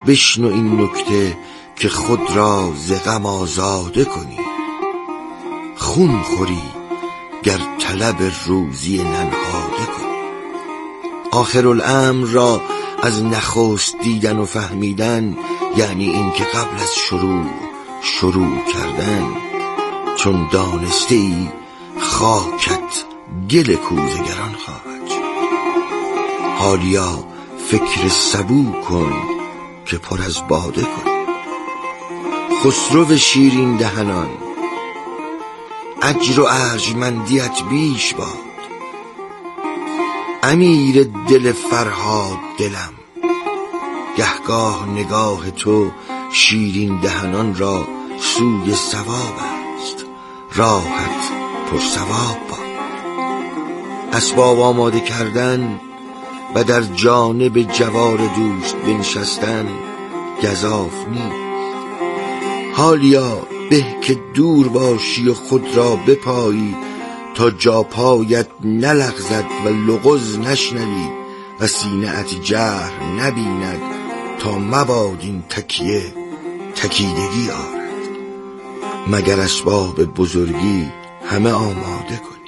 بشنو این نکته که خود را ز غم آزاده کنی. خون خوری گر طلب روزی ننهاده کنی. آخرالامر را از نخست دیدن و فهمیدن یعنی این که قبل از شروع کردن. چون دانسته ای خاکت گل کوزگران خواهد شد. حالیا فکر سبو کن که پر از باده کن. خسرو شیرین دهنان اجر و ارجمندیت بیش باد. امیر دل فرهاد دلم گهگاه نگاه تو شیرین دهنان را سوی ثواب است. راحت پر ثواب باد. اسباب آماده کردن و در جانب جوار دوست بنشستن گزاف نیست. حالیا به که دور باشی و خود را بپایی تا جا پایت نلغزد و لغز نشنوی و سینه ات جرح نبیند تا مباد این تکیدگی آرد. مگر اسباب بزرگی همه آماده کنی.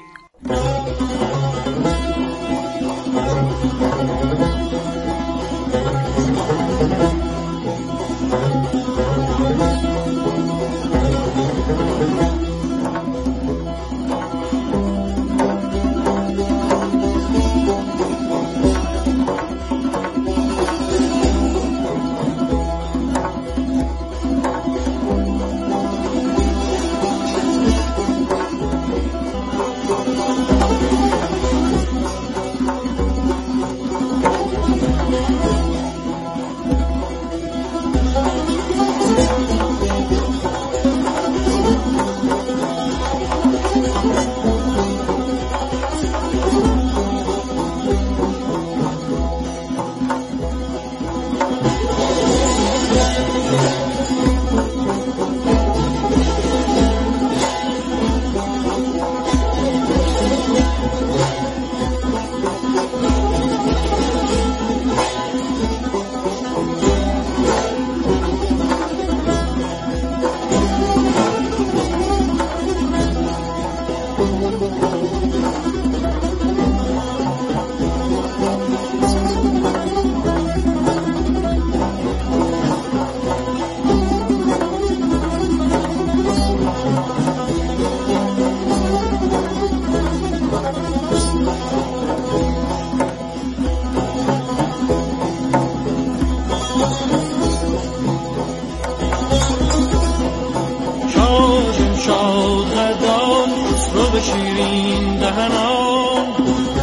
شیرین دهنان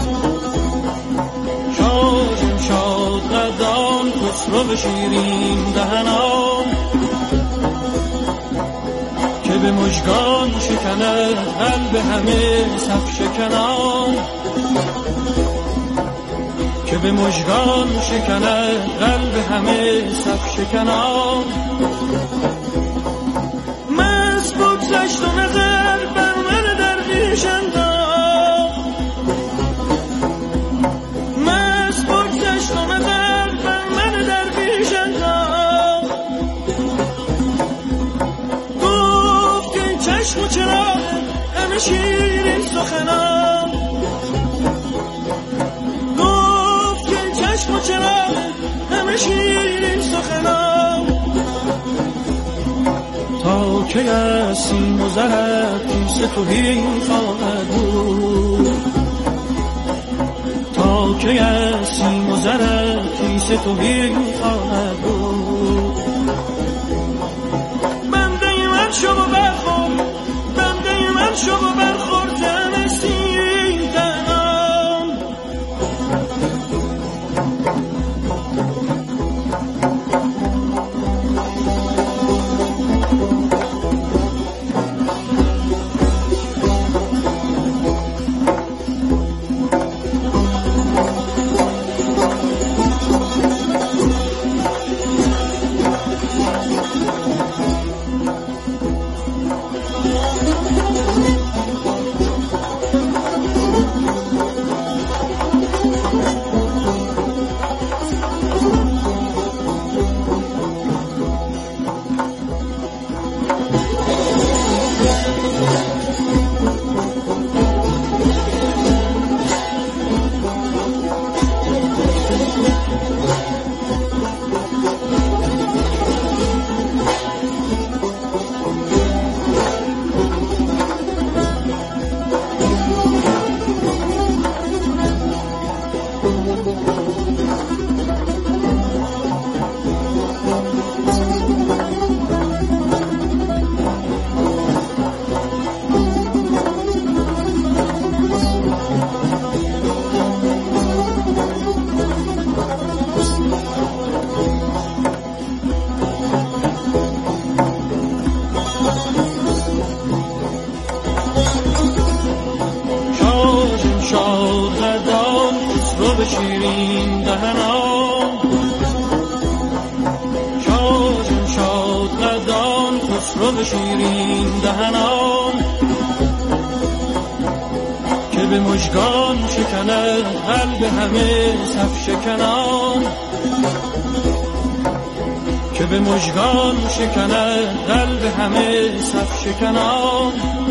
شاد قدان خسرو شیرین دهنان که به مژگان شکند قلب همه صف شکنان که به مژگان شکند قلب همه صف شکنان مست بگذشت و نظر بر من درویش انداخت مست بگذشت و نظر بر من درویش انداخت گفت که این چشم و چراغ همه شیرین سخنان گفت که این چشم و چراغ همه شیرین سخنان تا که از سیم و زرت کیسه تهی خواهد بود تا که از سیم و زرت کیسه تهی خواهد بود بنده من شو و برخور بنده من شو و برخور تن سیم دهنان رو شیرین دهنان که به مژگان شکند قلب همه صف شکنان که به مژگان شکند قلب همه صف شکنان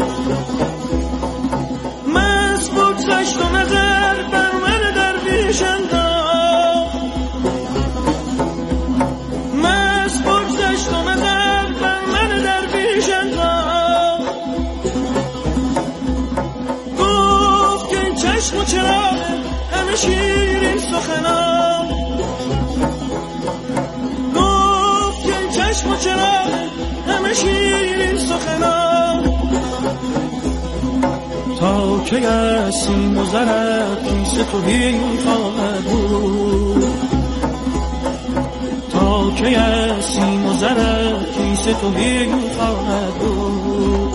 مست بگذشت و نظر بر من درویش انداخت مست بگذشت و نظر بر من درویش انداخت گفت که این چشم و چراغ همه شیرین سخنان گفت که این چشم و چراغ همه شیرین سخنان تا که از سیم و زرت کیسه تهی خواهد بود تا که از سیم و زرت کیسه تهی خواهد بود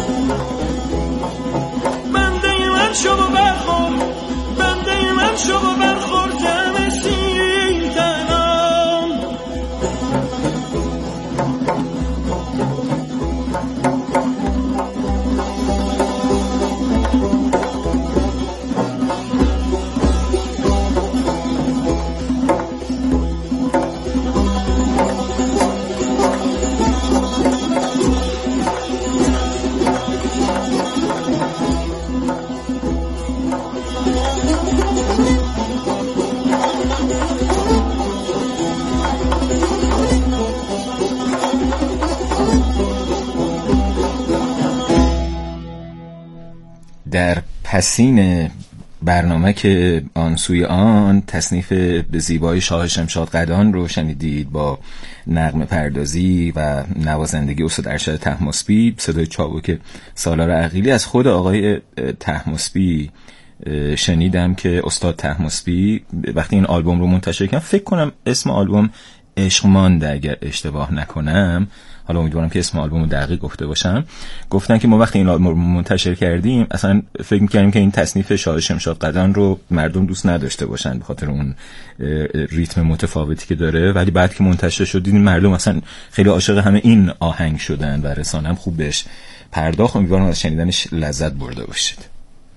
بنده من شو و برخور بنده من شو و برخور جمع سیم تنان در پسین برنامه که آن سوی آن تصنیف به زیبای شاه شمشاد قدان رو شنیدید با نغمه پردازی و نوازندگی استاد ارشد طهماسبی، صدای چابک سالار عقیلی. از خود آقای طهماسبی شنیدم که استاد طهماسبی وقتی این آلبوم رو منتشر کردن، فکر کنم اسم آلبوم عشق مانده اگر اشتباه نکنم، حالا امیدوارم که اسم آلبوم رو دقیق گفته باشم، گفتن که ما وقتی این آلبوم رو منتشر کردیم اصلا فکر می‌کردیم که این تصنیف شاه شمشاد قدان رو مردم دوست نداشته باشن به خاطر اون ریتم متفاوتی که داره، ولی بعد که منتشر شد دیدیم مردم اصلا خیلی عاشق همه این آهنگ شدن و رسانه هم خوب بهش پرداخت. امیدوارم از شنیدنش لذت برده باشید.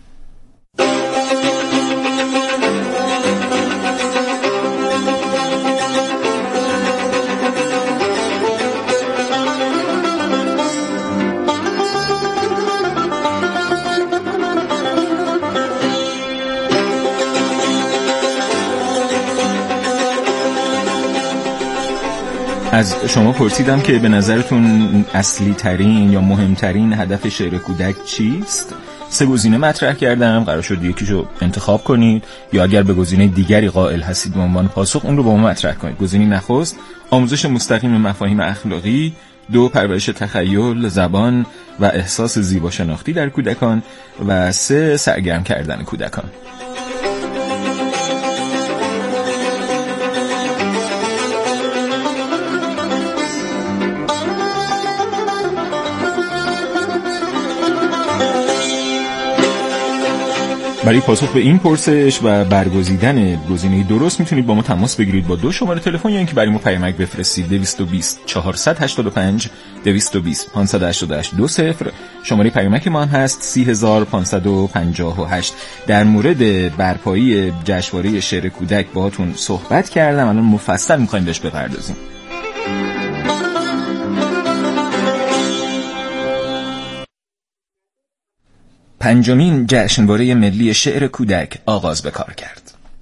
از شما پرسیدم که به نظرتون اصلی ترین یا مهمترین هدف شعر کودک چیست؟ 3 گزینه مطرح کردم، قرار شد یکیشو انتخاب کنید یا اگر به گزینه دیگری قائل هستید به عنوان پاسخ اون رو با ما مطرح کنید. گزینه نخست آموزش مستقیم مفاهیم اخلاقی، 2 پرورش تخیل، زبان و احساس زیبا شناختی در کودکان و 3 سرگرم کردن کودکان. برای پاسخ به این پرسش و برگزیدن گزینه درست میتونید با ما تماس بگیرید با 2 شماره تلفن یا اینکه برای ما پیامک بفرستید 220 485 220 588 20. شماره پیامک ما هم هست 30558. در مورد برپایی جشنواره شعر کودک باهاتون صحبت کردم، الان مفصل میخوایم بهش بپردازیم. پنجمین جشنواره ملی شعر کودک آغاز به کار کرد.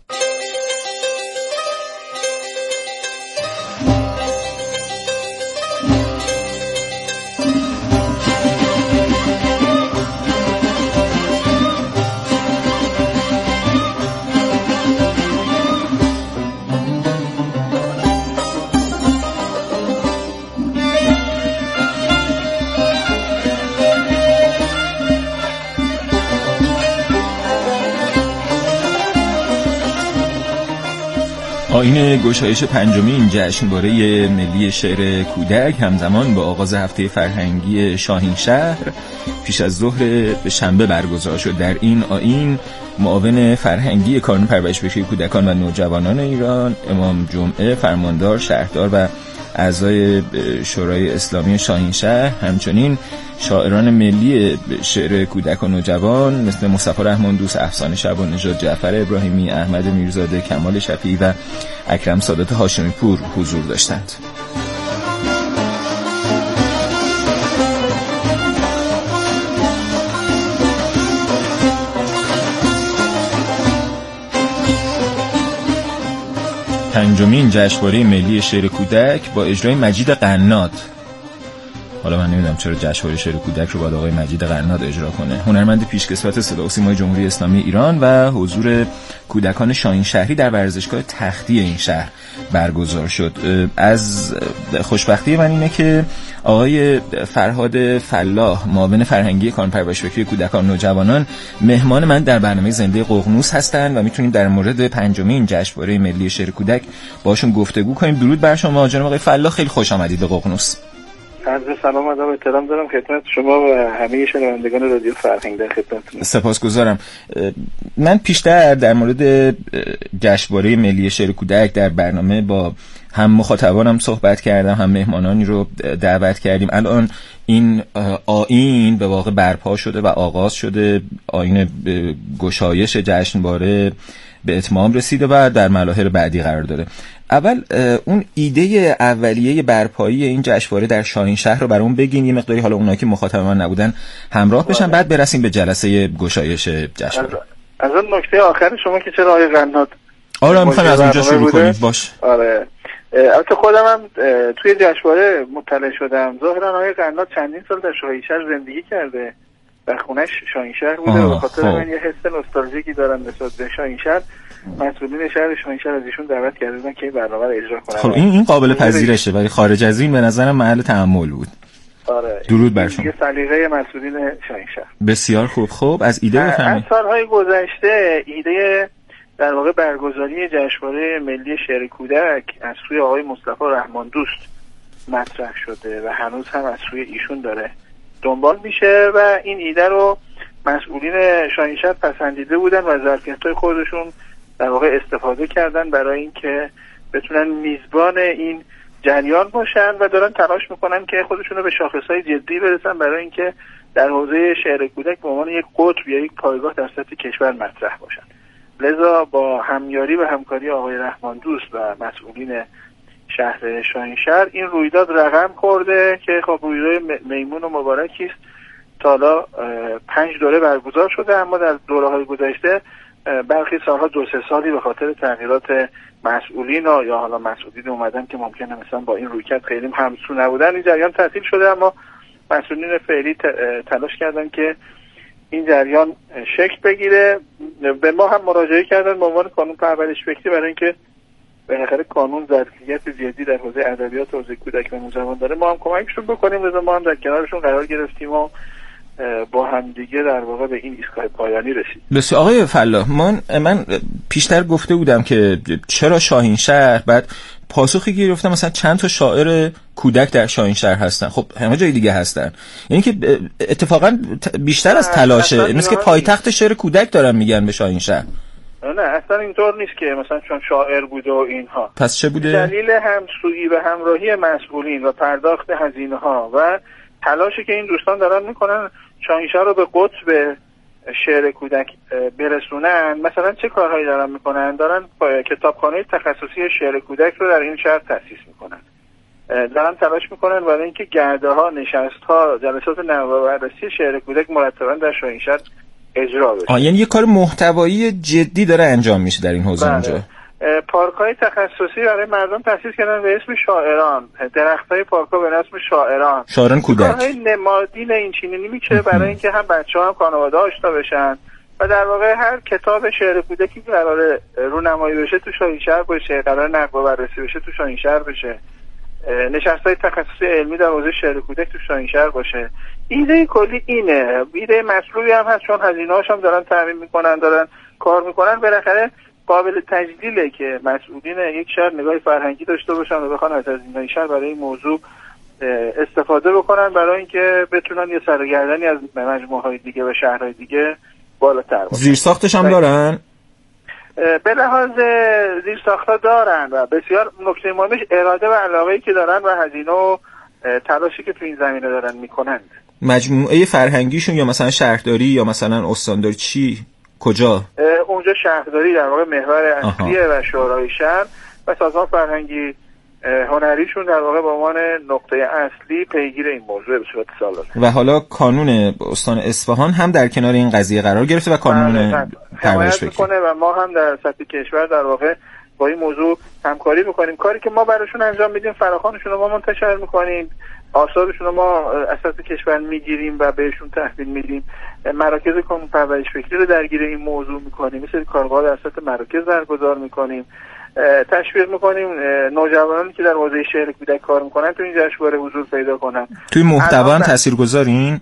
آیین گشایش پنجمین جشنواره ملی شعر کودک همزمان با آغاز هفته فرهنگی شاهینشهر پیش از ظهر به شنبه برگزار شد. در این آیین معاون فرهنگی کانون پرورش بهشتی کودکان و نوجوانان ایران، امام جمعه، فرماندار، شهردار و اعضای شورای اسلامی شاهینشهر، همچنین شاعران ملی شعر کودک و نوجوان مثل مصطفی رحماندوست، افسانه شبانژاد، جعفر ابراهیمی، احمد میرزاده، کمال شفیعی و اکرم سادات هاشمی پور حضور داشتند. پنجمین جشنواره ملی شعر کودک با اجرای مجید قناد. حالا من نمیدونم چرا جشنواره شعر کودک رو باید آقای مجید قناد اجرا کنه. هنرمند پیشکسوت صدا و سیمای جمهوری اسلامی ایران و حضور کودکان شاهینشهری در ورزشگاه تختی این شهر برگزار شد. از خوشبختی من اینه که آقای فرهاد فلاح، معاون فرهنگی کانون‌پرورش فکری کودکان و نوجوانان، مهمان من در برنامه زنده ققنوس هستند و میتونیم در مورد پنجمین جشنواره ملی شعر کودک باشون گفتگو کنیم. درود بر شما جناب آقای فلاح، خیلی خوش آمدید به ققنوس. عرض سلام و ادب و احترام دارم خدمت شما و همه شنوندگان رادیو فرهنگ. در خدمتتونم. سپاسگزارم. من پیشتر در مورد جشنواره ملی شعر کودک در برنامه با هم مخاطبانم صحبت کردم، هم مهمانانی رو دعوت کردیم. الان این آیین به واقع برپا شده و آغاز شده. آیین گشایش جشنواره به اتمام رسیده و در مراحل بعدی قرار داره. اول اون ایده اولیه برپایی این جشنواره در شاهینشهر رو برامون بگین، یه مقداری حالا اونایی که مخاطب من نبودن همراه بشن، بعد برسیم به جلسه گشایش جشنواره. از اون نکته آخر شما که چرا آقای قناد آره میخوایم از اونجا شروع کنید. باش. آره البته خودم هم توی جشنواره مطلع شدم. ظاهرا آقای قناد چندین سال در شاهینشهر زندگی کرده و خونش شاهینشهر بوده و خاطر من یه حس نوستالژیکی دارم نسبت به شاهینشهر. مسئولین شهر شاهینشهر از ایشون دعوت کردن که این برنامه رو اجرا کنن. خب این قابل پذیرشه، ولی خارج از این به نظرم محل تأمل بود. آره درود بر شما. یه سلیقه مسئولین شاهینشهر. بسیار خوب. خب از ایده بفرمایید. از سالهای گذشته ایده در واقع برگزاری جشنواره ملی شعر کودک از سوی آقای مصطفی رحماندوست مطرح شده و هنوز هم از سوی ایشون داره دنبال میشه و این ایده رو مسئولین شاهینشهر پسندیده بودن و از ظرفیت‌های خودشون در واقع استفاده کردن برای اینکه بتونن میزبان این جریان باشن و دارن تلاش میکنن که خودشون رو به شاخصهای جدی برسن برای اینکه در حوزه شعر کودک به عنوان یک قطب یا یک پایگاه در سطح کشور مطرح باشن. لذا با همیاری و همکاری آقای رحماندوست و مسئولین شهر شاهینشهر این رویداد رقم خورده که خب رویداد میمون و مبارکی است. تا حالا 5 دوره برگزار شده، اما در دوره‌های گذشته برخی سالها 2-3 سالی به خاطر تغییرات مسئولین یا حالا مسئولین اومدن که ممکنه مثلا با این رویکرد خیلی همسو نبودن، این جریان تعطیل شده. اما مسئولین فعلی تلاش کردن که این جریان شکل بگیره. به ما هم مراجعه کردن به عنوان کانون پرورش فکری برای اینکه بالاخره قانون ظرفیت زیادی در حوزه ادبیات و حوزه کودک و نوجوان داره، ما هم کمکشون بکنیم. لذا ما هم در کنارشون قرار گرفتیم و با هم دیگه در واقع به این ایستگاه پایانی رسید. بسیار. آقای فلاح، من پیشتر گفته بودم که چرا شاهینشهر، بعد پاسخی گرفتم مثلا چند تا شاعر کودک در شاهینشهر هستن. خب همه جای دیگه هستن، یعنی که اتفاقا بیشتر از تلاشه، مثل که پایتخت شعر کودک دارن میگن به شاهینشهر. نه اصلا اینطور نیست که مثلا چون شاعر بوده و اینها. پس چه بوده؟ دلیل همسویی و همراهی مسئولین و پرداخت هزینه ها و تلاشی که این دوستان دارن میکنن شاهینشهر رو به قطب شعر کودک برسونن. مثلا چه کارهایی دارن میکنن؟ دارن کتابخانه تخصصی شعر کودک رو در این شهر تأسیس میکنن. دارن تلاش میکنن برای اینکه گرده ها، نشست ها، جلسات نوار و بررسی شعر کودک مرتبا در شاهینشهر اجرا بشه. یعنی یه کار محتوایی جدی داره انجام میشه در این حوزه اونجا. پارک‌های تخصصی برای مردم تأسیس کردن به اسم شاعران، درخت‌های پارک‌ها به اسم شاعران کودک. کارهای نمادین این چنینی میشه برای اینکه هم بچه‌ها هم خانواده آشنا بشن و در واقع هر کتاب شعر کودکی که قراره رونمایی بشه تو شاهینشهر باشه، قرار نقد و بررسی بشه تو شاهینشهر بشه، نشست‌های تخصصی علمی در حوزه شعر کودک تو شاهینشهر باشه. ایده کلی اینه. ایده مطلوبی هم هست، چون هزینه‌هاش هم دارن تامین میکنن، دارن کار میکنن. بالاخره قابل تجلیله که مسئولین یک شهر نگاه فرهنگی داشته باشن و بخوان از هزینه‌های شهر برای این موضوع استفاده بکنن برای اینکه بتونن یه سرگردنی از مجموعه‌های دیگه و شهرهای دیگه بالاتر باشن. زیرساختش هم دارن؟ به لحاظ زیرساخت‌ها دارن و بسیار نکته مهمش اراده و علاقه‌ای که دارن و هزینه و تلاشی که تو این زمینه دارن میکنند. مجموعه فرهنگیشون یا مثلا شهرداری یا مثلا استانداری چی کجا؟ اونجا شهرداری در واقع محور اصلیه و شورای شهر و سازمان فرهنگی هنریشون در واقع به عنوان نقطه اصلی پیگیر این موضوع به صورت سالانه. و حالا کانون استان اصفهان هم در کنار این قضیه قرار گرفته و کانون پرورش میکنه و ما هم در سطح کشور در واقع با این موضوع همکاری میکنیم. کاری که ما براشون انجام میدیم فراخوانشون رو ما منتشر میکنیم، آثارشون رو ما اساس کشور میگیریم و بهشون تحویل میدیم. مراکز کانون پرورش فکری رو درگیر این موضوع میکنیم، مثل کارگاه در سطح مراکز برگزار میکنیم، تشویق میکنیم نوجوانانی که در حوزه شعر کودک کار میکنن تو این جشنواره حضور پیدا کنن. توی محتوا هم تاثیرگذارین؟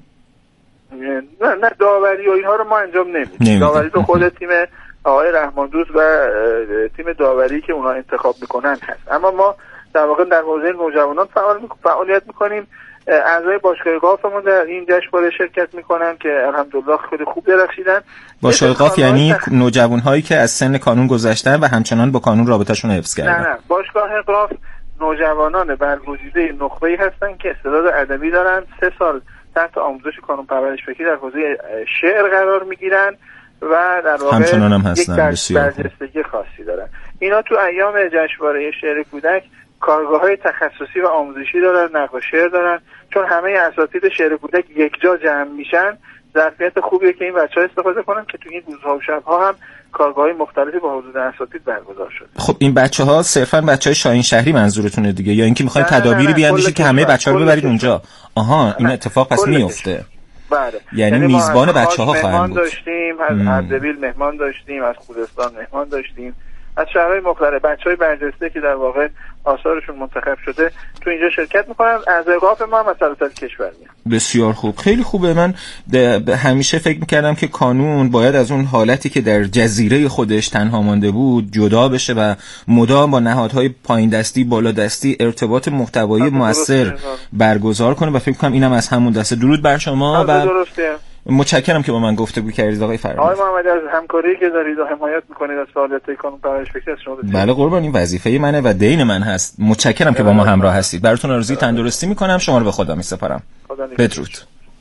نه داوری و اینها رو ما انجام نمیدیم. داوری رو خود تیم آقای رحماندوست و تیم داوری که اونا انتخاب میکنن هست. اما ما در واقع در حوزه نوجوانان فعالیت میکنیم. اعضای باشگاه قافمون در این جشنواره شرکت میکنن که الحمدلله خیلی خوب درخشیدن. باشگاه قاف یعنی نوجوانهایی که از سن کانون گذشتن و همچنان با کانون رابطه‌شون حفظ کردن. نه باشگاه قاف نوجوانان برگزیده نخبه‌ای هستن که استعداد ادبی دارن، 3 سال تحت آموزش کانون پرورش فکری در حوزه شعر قرار میگیرن و در واقع همچنان هم هستن، یک برجستگی خاصی دارن. اینا تو ایام جشنواره شعر کودک کارگاه‌های تخصصی و آموزشی دارن، نقل شعر دارن. چون همه اساتید شعر کودک یک جا جمع میشن، ظرفیت خوبیه که این بچه‌ها استفاده کنن که تو این روزها و شب‌ها هم کارگاه‌های مختلفی با حضور اساتید برگزار شده. خب این بچه‌ها صرفاً بچه‌های شاهین شهری منظورتونه دیگه، یا اینکه می‌خواید تدابیری بیاندیشید که همه بچه‌ها رو ببرید اونجا؟ آها این اتفاق پس میفته. بله. یعنی میزبان بچه‌ها خواهند بود. داشتیم از اردبیل مهمان داشتیم، از خوزستان مهمان داشتیم، از شهرهای مختلف بچهای برجسته که در واقع آثارشون منتخب شده تو اینجا شرکت میکنن. از قاف ما هم از سراسر کشور میان. بسیار خوب، خیلی خوبه. من همیشه فکر میکردم که کانون باید از اون حالتی که در جزیره خودش تنها مانده بود جدا بشه و مدام با نهادهای پایین دستی بالا دستی ارتباط محتوایی مؤثر برگزار کنه و فکر کنم اینم از همون دسته. درود بر شما و درسته. متشکرم که با من گفتگو کردید آقای فرمانی. آقای محمدی از همکاری که دارید و حمایت میکنید از فعالیت کانون پرورش فکری از شما. بله قربان، این وظیفه منه و دین من هست. متشکرم که با ما همراه هستید. براتون آرزوی تندرستی میکنم. شما رو به خدا میسپارم. بدرود.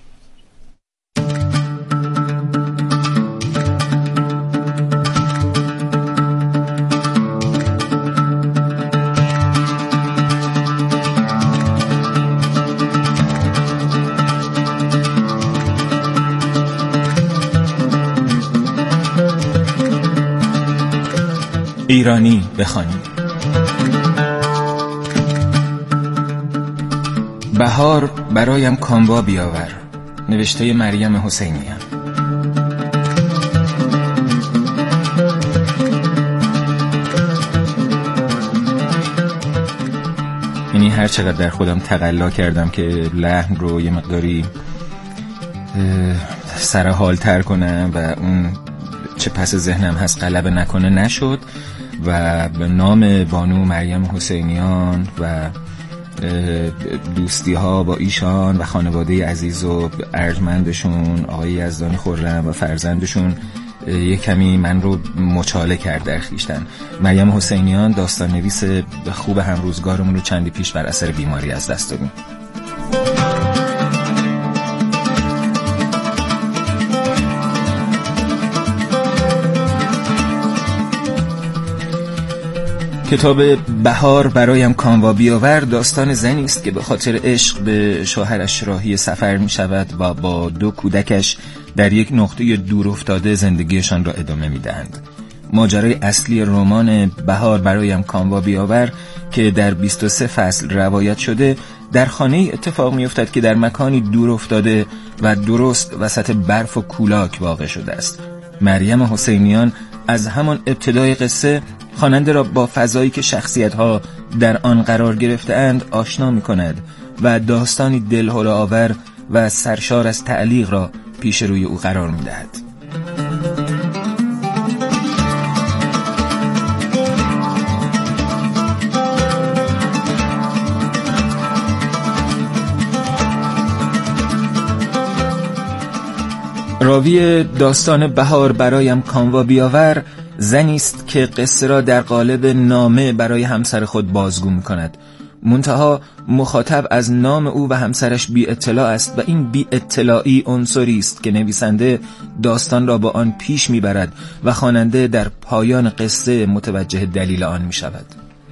ایرانی بخوانیم. بهار برایم کاموا بیاور، نوشته مریم حسینیان. یعنی هر چقدر در خودم تقلا کردم که لحن رو یه مقداری سرحال تر کنم و اون چه پس ذهنم هست غلبه نکنه نشد و به نام بانو مریم حسینیان و دوستی ها با ایشان و خانواده عزیز و ارجمندشون آقای یزدانی خرم و فرزندشون یک کمی من رو مچاله کرد در خویشتن. مریم حسینیان داستان نویس خوب همروزگارمون رو چندی پیش بر اثر بیماری از دست دادیم. کتاب بهار برایم کاموا بیاور داستان زنی است که به خاطر عشق به شوهرش راهی سفر می شود و با 2 کودکش در یک نقطه دور افتاده زندگیشان را ادامه می دهند. ماجرای اصلی رمان بهار برایم کاموا بیاور که در 23 فصل روایت شده در خانه‌ای اتفاق می افتد که در مکانی دور افتاده و درست وسط برف و کولاک واقع شده است. مریم حسینیان از همان ابتدای قصه خواننده را با فضایی که شخصیت‌ها در آن قرار گرفته‌اند آشنا می‌کند و داستانی دلهره‌آور و سرشار از تعلیق را پیش روی او قرار می‌دهد. راوی داستان بهار برایم کاموا بیاور زنی است که قصه را در قالب نامه برای همسر خود بازگو می‌کند. منتها مخاطب از نام او و همسرش بی اطلاع است و این بی اطلاعی عنصری است که نویسنده داستان را با آن پیش میبرد و خواننده در پایان قصه متوجه دلیل آن میشود.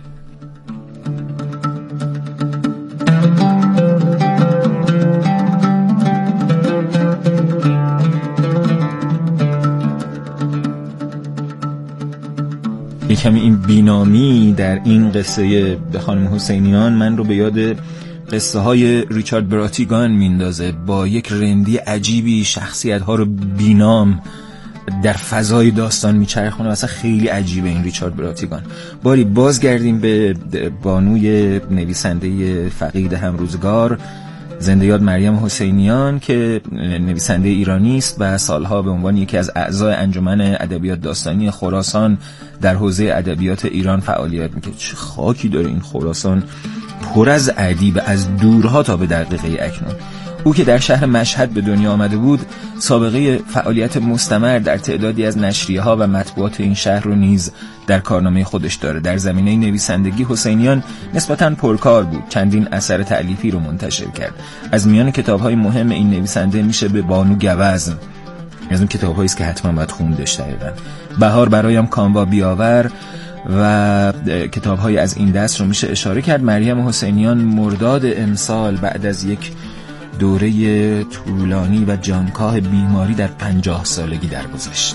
کمی این بینامی در این قصه به خانم حسینیان من رو به یاد قصه های ریچارد براتیگان میندازه. با یک رندی عجیبی شخصیت ها رو بینام در فضای داستان میچرخونه. مثلا خیلی عجیبه این ریچارد براتیگان. باری بازگردیم به بانوی نویسنده فقید همروزگار، زنده یاد مریم حسینیان، که نویسنده ایرانی است و سالها به عنوان یکی از اعضای انجمن ادبیات داستانی خراسان در حوزه ادبیات ایران فعالیت میکنه. چه خاکی داره این خراسان، پر از ادیب از دورها تا به دقیقه اکنون. او که در شهر مشهد به دنیا آمده بود، سابقه فعالیت مستمر در تعدادی از نشریه‌ها و مطبوعات این شهر رو نیز در کارنامه خودش داره. در زمینه نویسندگی حسینیان نسبتاً پرکار بود. چندین اثر تألیفی رو منتشر کرد. از میان کتاب‌های مهم این نویسنده میشه به بانو گوزن، از اون کتاب‌هایی است که حتما باید خوندش. دقیقاً بهار برایم کاموا بیاور و کتاب‌های از این دست رو میشه اشاره کرد. مریم حسینیان مرداد امسال بعد از یک دوره طولانی و جانکاه بیماری در 50 سالگی درگذشت.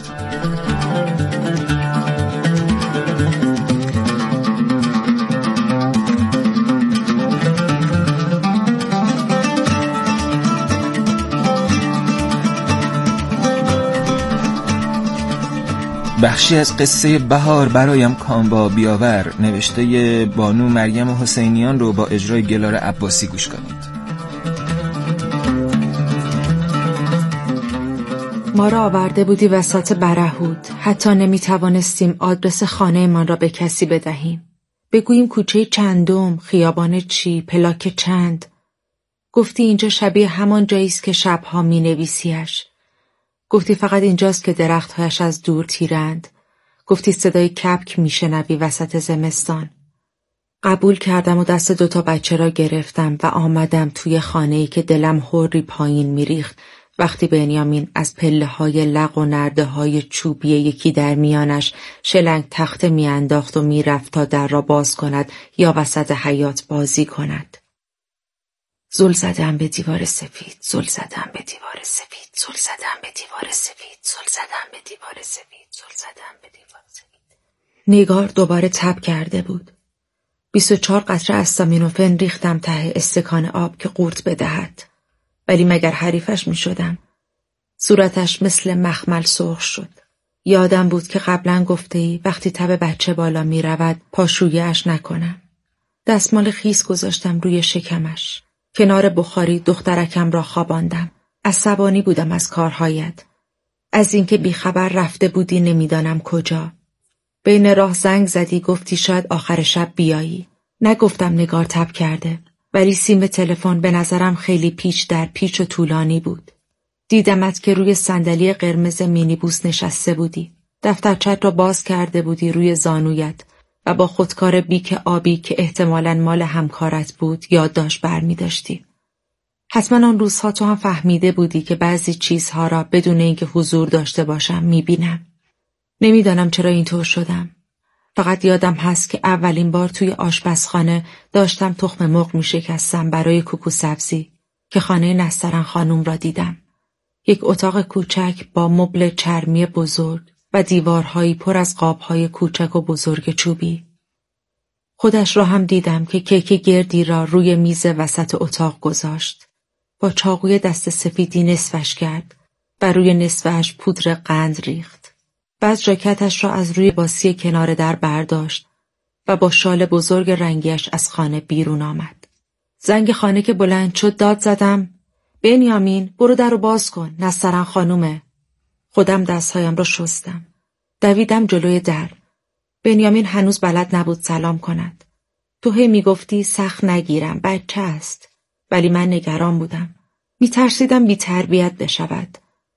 بخشی از قصه بهار برایم کاموا بیاور نوشته بانو مریم حسینیان رو با اجرای گلار عباسی گوش کنید. ما را آورده بودی وسط برهود. حتی نمیتوانستیم آدرس خانه من را به کسی بدهیم. بگوییم کوچه چندم، خیابان چی، پلاک چند. گفتی اینجا شبیه همان جاییست که شبها می نویسیش. گفتی فقط اینجاست که درختهایش از دور تیرند. گفتی صدای کبک می شنوی وسط زمستان. قبول کردم و دست 2 بچه را گرفتم و آمدم توی خانه‌ای که دلم حوری پایین می ریخت وقتی بنیامین از پله‌های لق و نرده‌های چوبی یکی در میانش شلنگ تخته میانداخت و میرفت تا در را باز کند یا وسط حیاط بازی کند. زل زدم به دیوار سفید، زل زدم به دیوار سفید، زل زدم به دیوار سفید، زل زدم به دیوار سفید، زل زدم به دیوار سفید. نگار دوباره تب کرده بود. 24 قطره استامینوفن ریختم ته استکان آب که قورت بدهد. ولی مگر حریفش می شدم. صورتش مثل مخمل سرخ شد. یادم بود که قبلا گفته‌ای وقتی تب بچه بالا می رود پاشویه‌اش نکنم. دستمال خیس گذاشتم روی شکمش. کنار بخاری دخترکم را خواباندم. عصبانی بودم از کارهایت. از اینکه بیخبر رفته بودی نمیدانم کجا. بین راه زنگ زدی گفتی شاید آخر شب بیایی. نگفتم نگار تب کرده. ولی سیم تلفن به نظرم خیلی پیچ در پیچ و طولانی بود. دیدمت که روی صندلی قرمز مینیبوس نشسته بودی. دفترچت را باز کرده بودی روی زانویت و با خودکار بیک آبی که احتمالاً مال همکارت بود یادداشت برمی داشتی. حتما آن روزها تو هم فهمیده بودی که بعضی چیزها را بدون اینکه حضور داشته باشم می بینم. نمیدانم چرا اینطور شدم. فقط یادم هست که اولین بار توی آشپزخانه داشتم تخم مرغ می شکستم برای کوکو سبزی که خانه نسترن خانوم را دیدم. یک اتاق کوچک با مبل چرمی بزرگ و دیوارهایی پر از قابهای کوچک و بزرگ چوبی. خودش را هم دیدم که کیک گردی را روی میز وسط اتاق گذاشت. با چاقوی دست سفیدی نصفش کرد و روی نصفش پودر قند ریخت. بعد ژاکتش را از روی باسی کنار در برداشت و با شال بزرگ رنگیش از خانه بیرون آمد. زنگ خانه که بلند شد داد زدم بنیامین برو در رو باز کن، نسترن خانومه. خودم دستهایم را شستم. دویدم جلوی در. بنیامین هنوز بلد نبود سلام کند. تو هی میگفتی سخت نگیرم، بچه است. ولی من نگران بودم. میترسیدم بی تربیت بشود.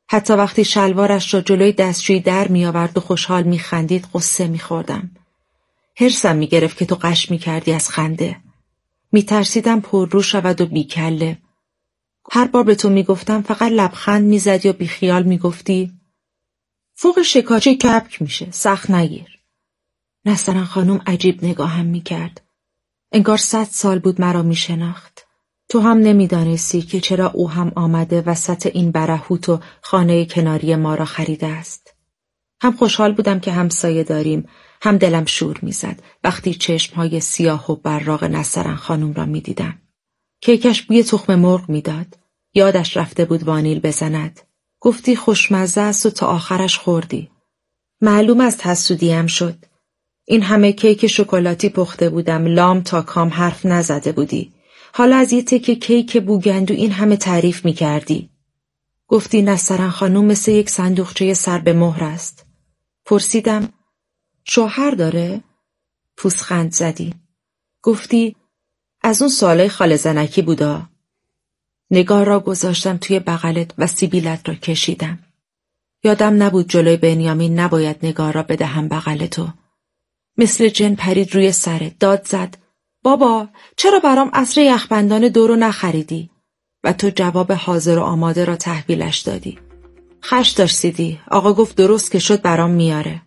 حتی وقتی شلوارش را جلوی دستشویی در می آورد و خوشحال می خندید قصه می خوردم. حرصم می گرفت که تو غش می کردی از خنده. می ترسیدم پررو شود و بیکله. هر بار به تو می گفتم فقط لبخند می زدی و بی خیال می گفتی فوق شکاچه کپک میشه، سخت نگیر. نسترن خانم عجیب نگاهم می کرد. انگار 100 سال بود مرا می شناخت. تو هم نمیدانستی که چرا او هم آمده وسط این برهوت و خانه کناری ما را خریده است. هم خوشحال بودم که همسایه داریم، هم دلم شور میزد وقتی چشمهای سیاه و براق نسترن خانم را میدیدم. کیکش بوی تخم مرغ میداد. یادش رفته بود وانیل بزند. گفتی خوشمزه است و تا آخرش خوردی. معلوم است حسودیم شد. این همه کیک شکلاتی پخته بودم، لام تا کام حرف نزده بودی. حالا از یه تکه کیک بوگندو این همه تعریف می کردی. گفتی نسترن خانوم مثل یک صندوقچه سر به مهر است. پرسیدم شوهر داره؟ پوزخند زدی. گفتی از اون سوالای خاله زنکی بودا. نگاه را گذاشتم توی بغلت و سیبیلت را کشیدم. یادم نبود جلوی بنیامین نباید نگاه را بدهم بغل تو. مثل جن پرید روی سرت، داد زد بابا چرا برام عصر یخبندان دورو نخریدی؟ و تو جواب حاضر و آماده را تحویلش دادی. خش داشتیدی، آقا گفت درست که شد برام میاره.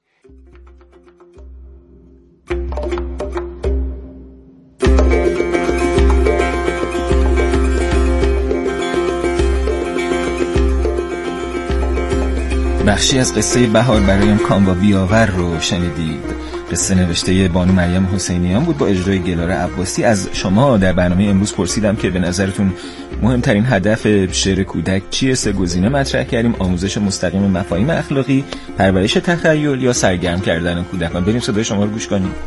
بخشی از قصه بهار برایم کام و بیاور رو شنیدید. قصه نوشته بانو مریم حسینیان بود با اجرای گلاره عباسی. از شما در برنامه امروز پرسیدم که به نظرتون مهمترین هدف شعر کودک چیه؟ 3 گزینه مطرح کردیم: آموزش مستقیم مفاهیم اخلاقی، پرورش تخیل یا سرگرم کردن کودکان. بریم صدای شما رو گوش کنیم.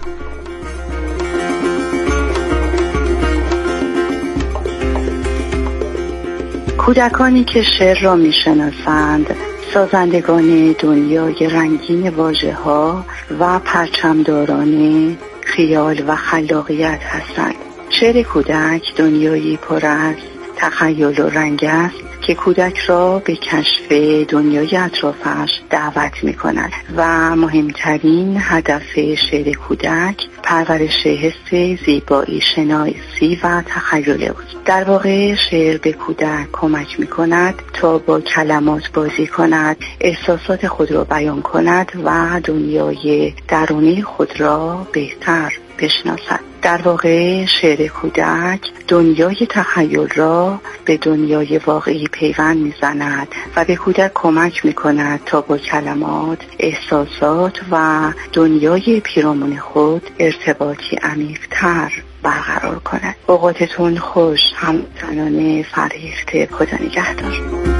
کودکانی که شعر را میشناسند سازندگان دنیای رنگین واژه‌ها و پرچمداران خیال و خلاقیت هستند. شعر کودک دنیایی پر از تخیل و رنگ است که کودک را به کشف دنیای اطرافش دعوت می‌کند و مهمترین هدف شعر کودک پرورش حس زیبایی شناسی و تخیل است. در واقع شعر به کودک کمک می‌کند تا با کلمات بازی کند، احساسات خود را بیان کند و دنیای درونی خود را بهتر بشناسد. در واقع شعر کودک دنیای تخیل را به دنیای واقعی پیوند می‌زند و به کودک کمک می‌کند تا با کلمات، احساسات و دنیای پیرامون خود ارتباطی عمیق‌تر برقرار کند. اوقاتتون خوش، همچنان فرهیخته. خدا نگهدار.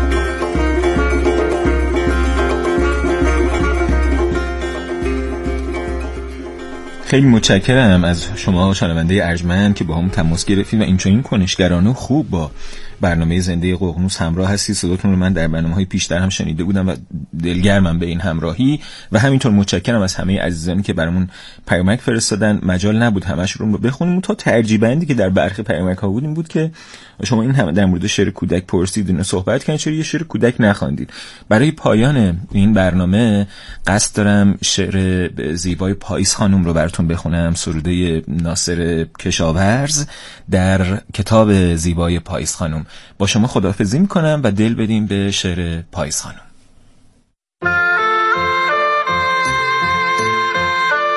خیلی متشکرم از شما شنونده ارجمند که با هم تماس گرفتید و اینچنین کنشگرانه خوب با برنامه زنده ققنوس همراه هستید. صداتون رو من در برنامه‌های پیشتر هم شنیده بودم و دلگرمم به این همراهی و همینطور متشکرم از همه عزیزانی که برامون پیامک فرستادن. مجال نبود همش رو بخونیم. تا ترجیح بندی که در برخی پیامک ها بود این بود که شما این همه در مورد شعر کودک پرسیدین و صحبت کردین، چرا یه شعر کودک نخواندید؟ برای پایان این برنامه قصد دارم شعر زیبای پاییز خانم رو براتون بخونم، سروده ناصر کشاورز در کتاب زیبای پاییز خانم. با شما خداحافظی میکنم و دل بدیم به شعر پاییز خانم.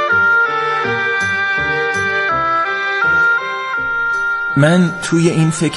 من توی این فکر